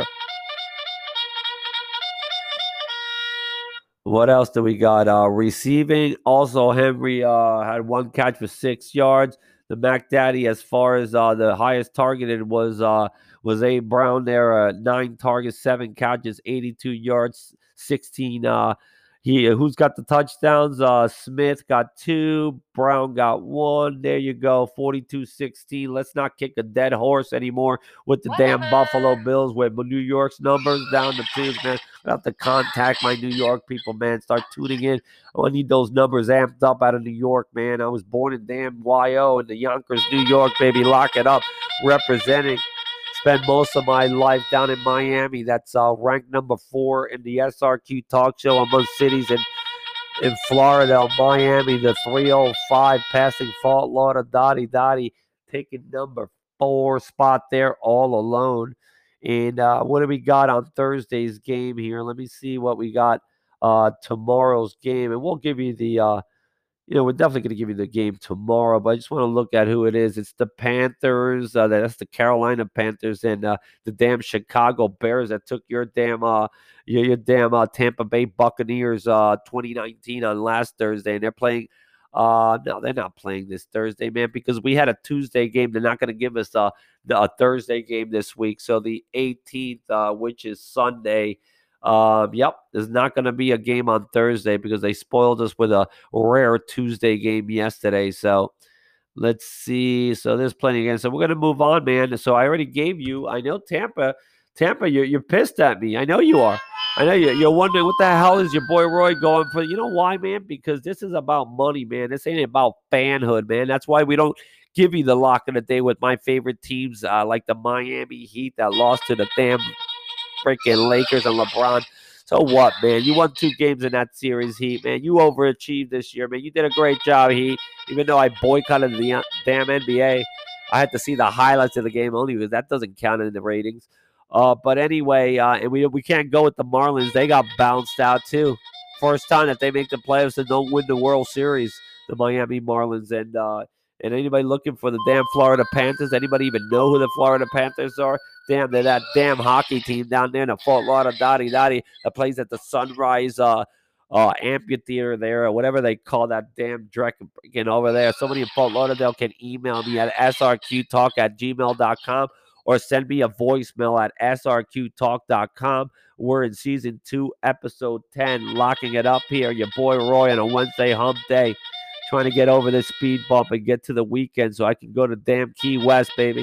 What else do we got? Uh, receiving, also Henry uh, had one catch for six yards. The Mac Daddy, as far as uh, the highest targeted, was uh, was A. Brown there. Uh, nine targets, seven catches, eighty-two yards, sixteen. Uh, he who's got the touchdowns? Uh, Smith got two. Brown got one. There you go, forty-two sixteen. Let's not kick a dead horse anymore with the damn Buffalo Bills with New York's numbers down the tubes, man. I have to contact my New York people, man. Start tuning in. I need those numbers amped up out of New York, man. I was born in damn Y O in the Yonkers, New York, baby. Lock it up. Representing. Spend most of my life down in Miami. That's uh, ranked number four in the S R Q talk show among cities in, in Florida. Miami, the three oh five passing Fort Lauderdale Dottie, taking number four spot there all alone. And uh, what do we got on Thursday's game here? Let me see what we got uh, tomorrow's game. And we'll give you the, uh, you know, we're definitely going to give you the game tomorrow. But I just want to look at who it is. It's the Panthers. Uh, that's the Carolina Panthers and uh, the damn Chicago Bears that took your damn, uh, your, your damn uh, Tampa Bay Buccaneers uh, twenty nineteen on last Thursday. And they're playing. Uh, no, they're not playing this Thursday, man, because we had a Tuesday game. They're not going to give us a, a Thursday game this week. So the eighteenth, uh, which is Sunday, um, yep, there's not going to be a game on Thursday because they spoiled us with a rare Tuesday game yesterday. So let's see. So there's plenty again. So we're going to move on, man. So I already gave you, I know Tampa, Tampa, you're, you're pissed at me. I know you are. I know you're, you're wondering what the hell is your boy Roy going for. You know why, man? Because this is about money, man. This ain't about fanhood, man. That's why we don't give you the lock of the day with my favorite teams uh, like the Miami Heat that lost to the damn freaking Lakers and LeBron. So what, man? You won two games in that series, Heat, man. You overachieved this year, man. You did a great job, Heat. Even though I boycotted the damn N B A, I had to see the highlights of the game only because that doesn't count in the ratings. Uh, but anyway, uh, and we we can't go with the Marlins. They got bounced out too. First time that they make the playoffs and don't win the World Series, the Miami Marlins. And uh, and anybody looking for the damn Florida Panthers? Anybody even know who the Florida Panthers are? Damn, they're that damn hockey team down there in the Fort Lauderdale Dottie that plays at the Sunrise uh, uh, amphitheater there, or whatever they call that damn direct over there. Somebody in Fort Lauderdale can email me at s r q talk at gmail dot com. Or send me a voicemail at s r q talk dot com. We're in season two, episode ten, locking it up here. Your boy Roy on a Wednesday hump day, trying to get over this speed bump and get to the weekend so I can go to damn Key West, baby.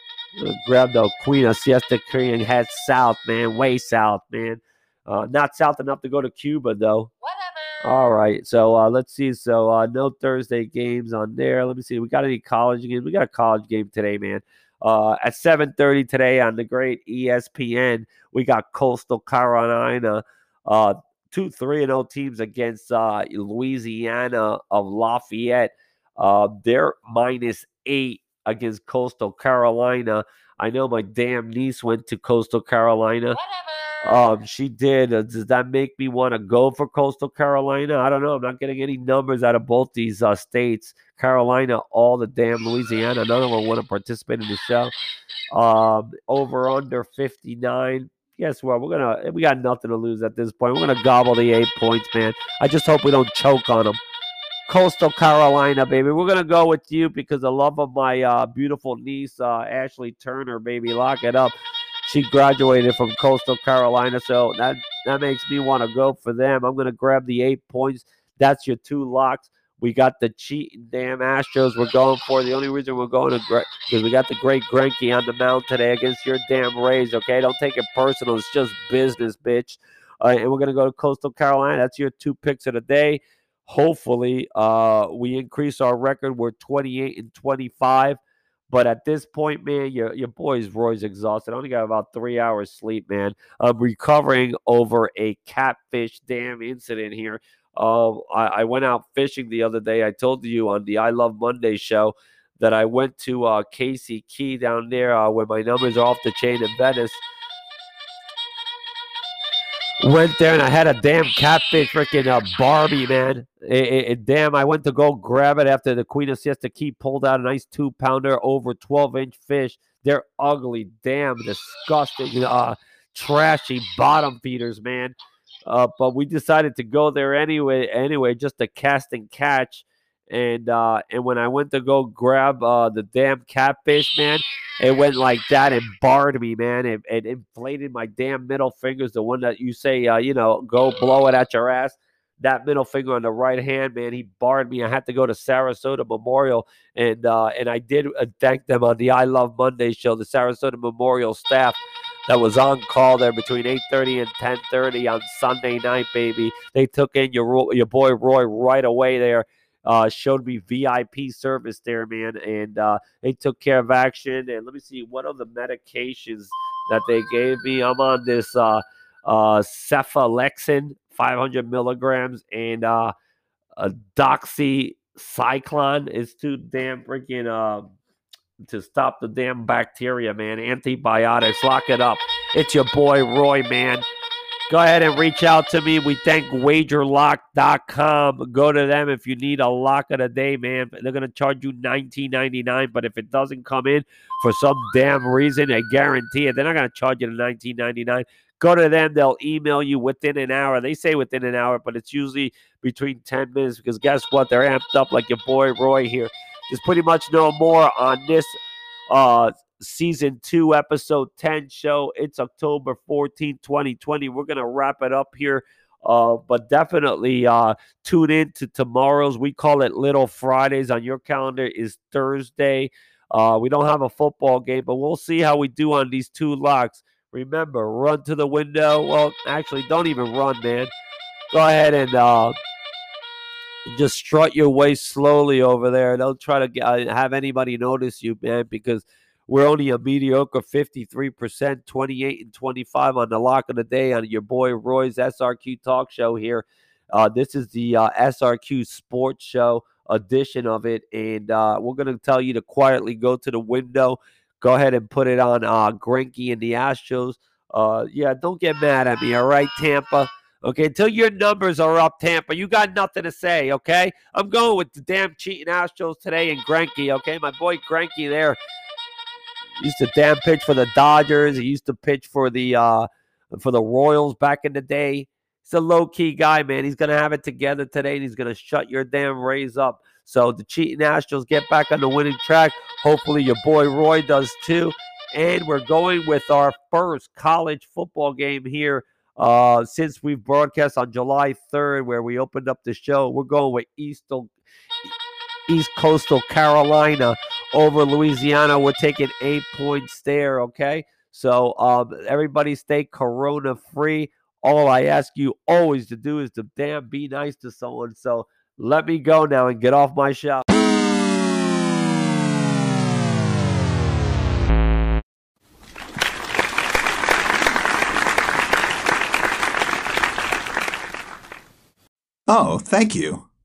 Grab the Queen of Siesta Key and head south, man, way south, man. Uh, not south enough to go to Cuba, though. Whatever. All right, so uh, let's see. So uh, no Thursday games on there. Let me see. We got any college games? We got a college game today, man. Uh, at seven thirty today on the great E S P N, we got Coastal Carolina, uh, two three and oh teams against uh, Louisiana of Lafayette. Uh, they're minus eight against Coastal Carolina. I know my damn niece went to Coastal Carolina. Whatever. Um, she did. Uh, does that make me want to go for Coastal Carolina? I don't know. I'm not getting any numbers out of both these uh, states. Carolina, all the damn Louisiana. None of them want to participate in the show. Um, over under fifty-nine. Guess what? We're gonna. We got nothing to lose at this point. We're gonna gobble the eight points, man. I just hope we don't choke on them. Coastal Carolina, baby. We're gonna go with you because the love of my uh, beautiful niece, uh, Ashley Turner, baby. Lock it up. She graduated from Coastal Carolina, so that that makes me want to go for them. I'm gonna grab the eight points. That's your two locks. We got the cheating damn Astros we're going for. The only reason we're going to great because we got the great Greinke on the mound today against your damn Rays. Okay, don't take it personal. It's just business, bitch. Uh, and we're gonna go to Coastal Carolina. That's your two picks of the day. Hopefully, uh, we increase our record. We're twenty-eight and twenty-five. But at this point, man, your your boy's Roy's exhausted. I only got about three hours sleep, man. I'm recovering over a catfish damn incident here. Um, I, I went out fishing the other day. I told you on the I Love Monday show that I went to uh, Casey Key down there uh, where my numbers are off the chain in Venice. Went there and I had a damn catfish, freaking uh, Barbie, man. It, it, it, damn, I went to go grab it after the Queen of Siesta Key pulled out a nice two pounder over twelve inch fish. They're ugly, damn, disgusting, uh, trashy bottom feeders, man. Uh, but we decided to go there anyway, anyway, just to cast and catch. And uh, and when I went to go grab uh, the damn catfish, man, it went like that and barred me, man. It, it inflated my damn middle fingers, the one that you say, uh, you know, go blow it at your ass. That middle finger on the right hand, man, he barred me. I had to go to Sarasota Memorial, and uh, and I did uh, thank them on the I Love Monday show, the Sarasota Memorial staff that was on call there between eight thirty and ten thirty on Sunday night, baby. They took in your your boy Roy right away there. Uh, showed me V I P service there, man, and uh, they took care of action. And let me see, what are the medications that they gave me? I'm on this uh, uh, Cephalexin, five hundred milligrams, and uh, a doxycycline is too damn freaking uh, to stop the damn bacteria, man. Antibiotics, lock it up. It's your boy Roy, man. Go ahead and reach out to me. We thank wager lock dot com. Go to them if you need a lock of the day, man. They're going to charge you nineteen ninety-nine, but if it doesn't come in for some damn reason, I guarantee it, they're not going to charge you the nineteen ninety-nine. Go to them. They'll email you within an hour. They say within an hour, but it's usually between ten minutes because guess what? They're amped up like your boy Roy here. There's pretty much no more on this uh season two, episode ten show. It's October fourteenth, twenty twenty. We're gonna wrap it up here, uh, but definitely uh, tune in to tomorrow's. We call it Little Fridays. On your calendar is Thursday. Uh, we don't have a football game, but we'll see how we do on these two locks. Remember, run to the window. Well, actually, don't even run, man. Go ahead and uh, just strut your way slowly over there. Don't try to get, uh, have anybody notice you, man, because we're only a mediocre fifty-three percent, twenty-eight and twenty-five on the lock of the day on your boy Roy's S R Q Talk Show here. Uh, this is the uh, S R Q Sports Show edition of it, and uh, we're going to tell you to quietly go to the window. Go ahead and put it on uh, Greinke and the Astros. Uh, yeah, don't get mad at me, all right, Tampa? Okay, until your numbers are up, Tampa, you got nothing to say, okay? I'm going with the damn cheating Astros today and Greinke, okay? My boy Greinke there. Used to damn pitch for the Dodgers. He used to pitch for the uh, for the Royals back in the day. He's a low-key guy, man. He's going to have it together today, and he's going to shut your damn Rays up. So the cheating Astros get back on the winning track. Hopefully your boy Roy does too. And we're going with our first college football game here uh, since we've broadcast on July third where we opened up the show. We're going with East, East Coastal Carolina over Louisiana. We're taking eight points there, okay? So um, everybody stay corona-free. All I ask you always to do is to damn be nice to someone. So let me go now and get off my show. Oh, thank you.